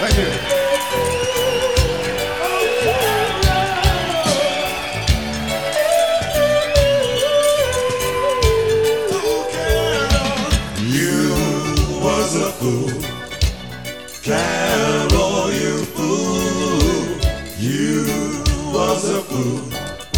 Thank you. Was a fool, Carol, you fool. You was a fool,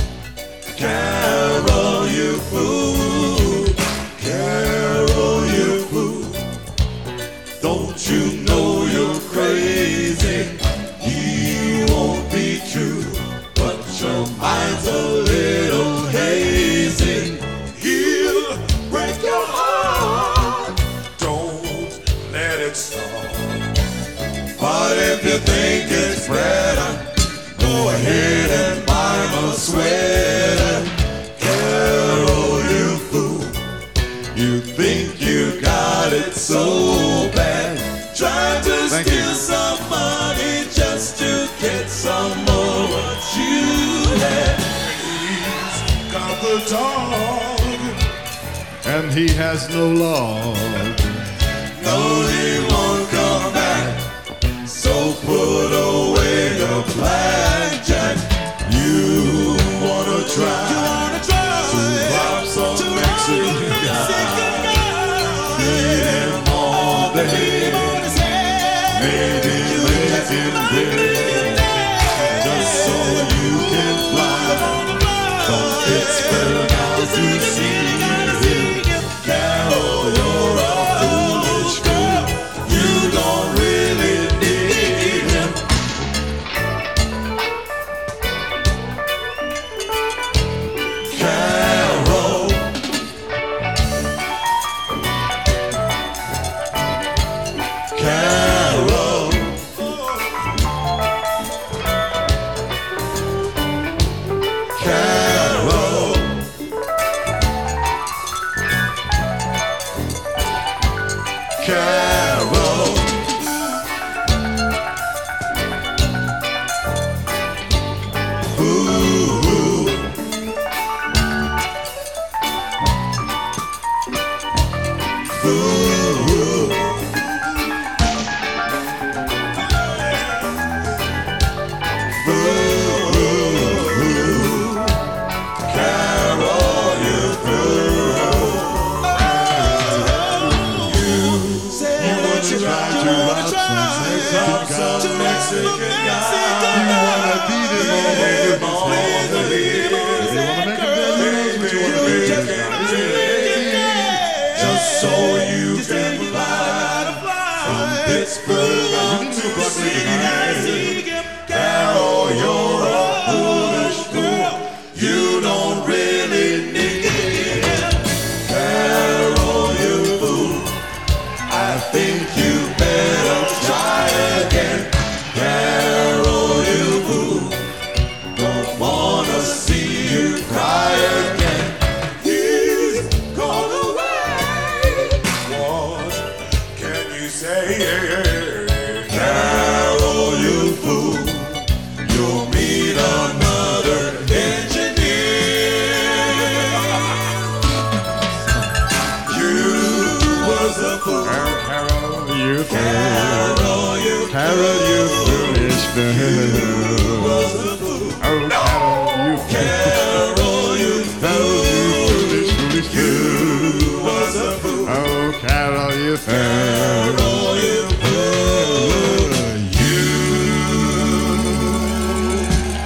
Carol, you fool. Carol, you fool. Don't you know you're crazy? He won't be true, but your mind's a little hazy. He'll break your heart. Let it start. But if you think it's better, go ahead and buy him a sweater. Carol, you fool. You think you got it so bad. Try to steal some money just to get some more what you had. He's got the dog, And he has no law. no, he won't come back. So put away your blackjack. You wanna try to rob some Mexican guy. Beat him on the head. Maybe make him dead. Just so you can fly from Pittsburgh out to see him. Carol, you're a foolish girl. You don't really need him. Carol, Carol, Carol, Carol. Ooh. Ooh. Ooh. Carol, you fool. You try to rob some Mexican guy. You wanna beat him on the head. If you wanna make him dead, he knows what you wanna do. Just so you can fly from Pittsburgh out to see him. Carol, you're a foolish fool. You don't really need him. Carol, you fool. I think you better try again. Carol, you fool. Don't wanna see you cry again. He's gone away. What can you say? Carol, you fool. You'll meet another engineer. You was a fool. Carol, you fool. Carol, you Carol, you foolish fool. was a fool. Oh, Carol, you fool. Carol, you Carol, you fool. foolish, foolish fool. You was a fool. Oh, Carol, you fool.